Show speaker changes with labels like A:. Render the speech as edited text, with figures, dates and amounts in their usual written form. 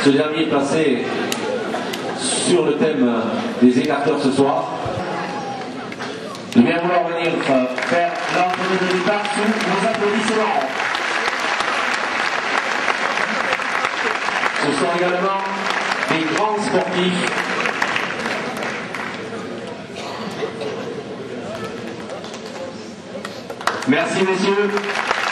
A: Ce dernier est placé sur le thème des écarteurs ce soir. Je viens vouloir venir faire l'entrée de départ sous vos applaudissements. Ce sont également des grands sportifs. Merci messieurs.